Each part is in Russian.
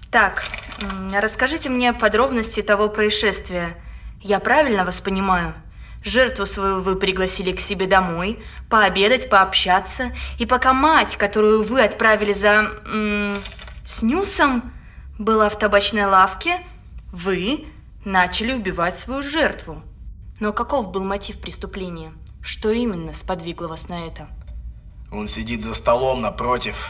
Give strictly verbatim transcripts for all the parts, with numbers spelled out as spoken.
Так, расскажите мне подробности того происшествия. Я правильно вас понимаю? Жертву свою вы пригласили к себе домой, пообедать, пообщаться, и пока мать, которую вы отправили за м- снюсом, была в табачной лавке, вы начали убивать свою жертву. Но каков был мотив преступления? Что именно сподвигло вас на это? Он сидит за столом напротив.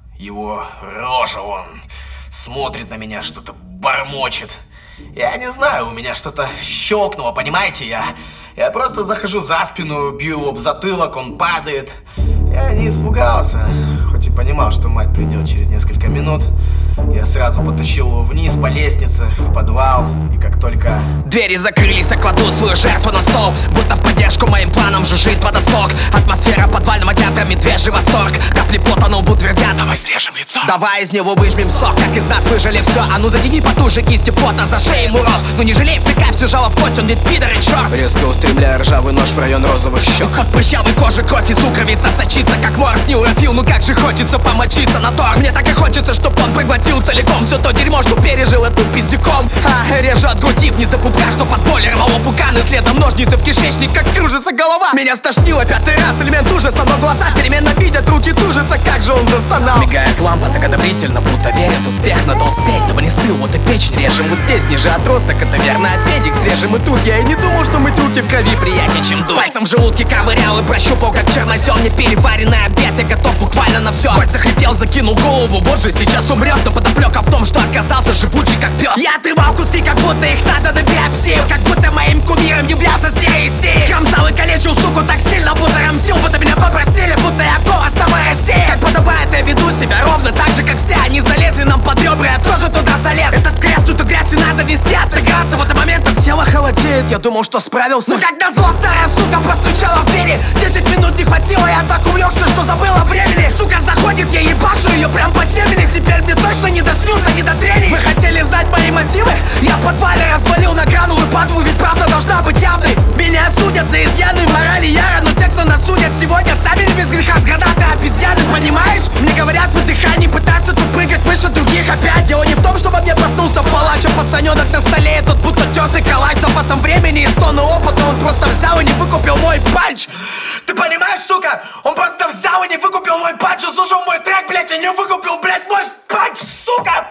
Его рожа, он смотрит на меня, что-то бормочет. Я не знаю, у меня что-то щелкнуло, понимаете? Я, я просто захожу за спину, бью его в затылок, он падает. Я не испугался, хоть и понимал, что мать придет через несколько минут. Я сразу потащил его вниз по лестнице, в подвал, и как только... Двери закрылись, я кладу свою жертву на стол, будто в поддержку моим планам жужжит водосток. Атмосфера подвального театра, медвежий восторг. Капли пота на лбу твердят: давай срежем лицо, давай из него выжмем сок. Как из нас выжили все, а ну затяни потуже кисти пота за шеей, урод. Ну не жалей, втыкай всю жало в кость, он ведь пидор и черт. Резко устремляя ржавый нож в район розовых щек. Из-под прыщавой кожи кровь и сукровица сочится, как морс неурофил. Ну как же хочется помочиться на торс. Мне так и хочется, чтоб он проглотил целиком все то дерьмо, что пережил эту пиздюком. А, режет грудив вниз до пупка, что под боли рвало пуканы. Следом ножницы в кишечник, как кружится голова. Меня стошнило пятый раз, элемент ужаса, но глаза переменно видят, руки тужатся, как же он застонал. Мигает лампа так одобрительно, будто верит успех. Надо успеть, дабы не стыл, вот и печень режем. Вот здесь ниже отросток, это верно аппендикс режем. И тут я и не думал, что мыть руки в крови приятнее, чем дух. Пальцем в желудке ковырял и прощупал, как чернозем. Не переваренный обед, я готов буквально на все. Хоть захрипел, закинул голову, вот же сейчас умрет. Но подоплека в том, что оказался живучий, как пес. Я отрывал куски, как будто их надо на биопсию, как будто моим кумиром являлся Сири-Си. Камзал и калечил суку так сильно, будто рамсил, будто меня попросили, будто я голос самой России. Как подобает, я веду себя ровно так же, как все. Они залезли нам под ребра, я тоже туда залез. Этот крест, тут и грязь, и надо везде отыграться. В этот момент тело холодеет, я думал, что справился. Но когда зло старая сука постучала в двери, десять минут не хватило, я так увлекся, что забыл о времени. Сука заходит, я ебашу ее прям по темени. Теперь мне точно не до снюса, не до трений. Вы хотели знать мои мотивы? Я в подвале развалил на гранулы падлу, ведь правда должна быть явной. Меня судят за изъяны морали яра, но те, кто нас судят сегодня, сами не без греха. С гранаты обезьяны, понимаешь? Мне говорят, в дыхании пытаются тут прыгать выше других. Опять дело не в том, что во мне проснулся палач, а пацаненок на столе, тот будто тёртый калач. С запасом времени и с тонны опыта он просто взял и не выкупил мой панч. Ты понимаешь, сука? Он просто взял и не выкупил мой панч. Он слушал мой трек, блять, и не выкупил, блять, мой панч, сука!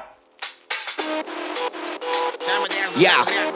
Я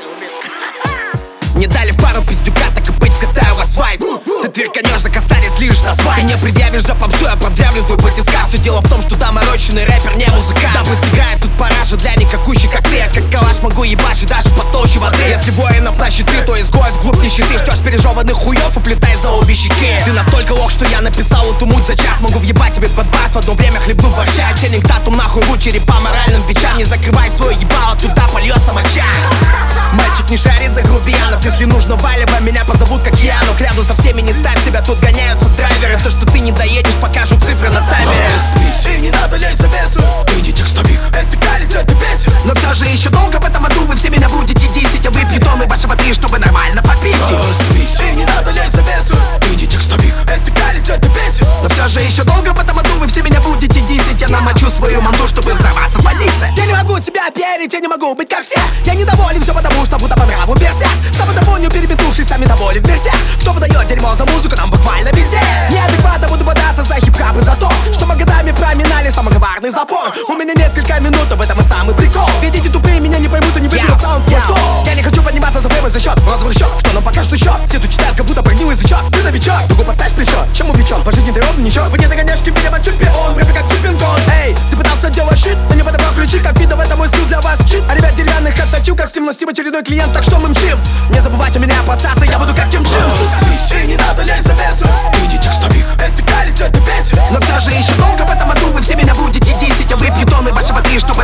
не дали пару пиздюка, так и быть, вкатаю в асфальт. Ты тверканешь за косарь, слишь на свай. Ты мне предъявишь за попсу, я продявлю твой батискаф. Все дело в том, что доморощенный рэпер не музыкант. Да выстигает тут параша для никакущий, как ты. Я как калаш могу ебашить даже под толще воды. Если воинов на щиты, то изгой вглубь нищеты. Что ж пережеванных хуёв, уплетай за обе щеки. Ты настолько лох, что я написал эту муть за час. Могу въебать тебе под бас, в одно время хлебну борща. Ченнинг татум нахуй ру черепа моральным бичам. Не закрывай свое ебало, туда польется моча. Мальчик не шарит за грубиянов. Если нужно валево, меня позовут как Яну. Рядом со всеми не ставь себя, тут гоняются драйверы. То, что ты не доедешь, покажут цифры на таймере. И не надо лезть за весу, ты не текстовик, это калит, это песен. Но все же еще долго в этом аду вы все меня будете десять. А выпью тонны вашей воды, чтобы нормально пописить. И не надо лезть за весу, ты не текстовик, это калит, это песен. Но все же еще долго в этом аду вы все меня будете десять. Я намочу свою манду, чтобы взорваться в больнице. Я не могу себя переть, я не могу быть как все. Я недоволен, все потому что будто по нраву берся. Самодовольно переметнувшись, сами доволен в вертях. Кто выдает дерьмо за музыку, нам буквально везде. Неадекватно буду бодаться за хип-хап и за то, что мы годами проминали самый коварный запор. У меня несколько минут, в этом и самый прикол. Видите, тупые меня не поймут и не выберут саунд плохо. Я не хочу подниматься за время за счет розовых счет. Что нам покажут еще? Все тут читают, как будто прогнил язычок. Ты новичок, дугу поставишь плечо. Чем увлечен? По жизни ты ровно ничего. Вы не догоняешь кипелем чемпион, прямо как чемпион. Эй, ты пытался делать щит, но не подобрал ключи. Как видно, в этом мой скилл для вас чит. А ребят деревянных отточу, как Стим, но Стим очередной клиент. Так что мы мчим. Не забывайте меня опасаться, я буду как Тим Джим. И не надо лезть за весу, ты не текстовик, это калит, это песен. Но все же еще долго в этом аду вы все меня будете десять. А выпью тонны вашей воды, чтобы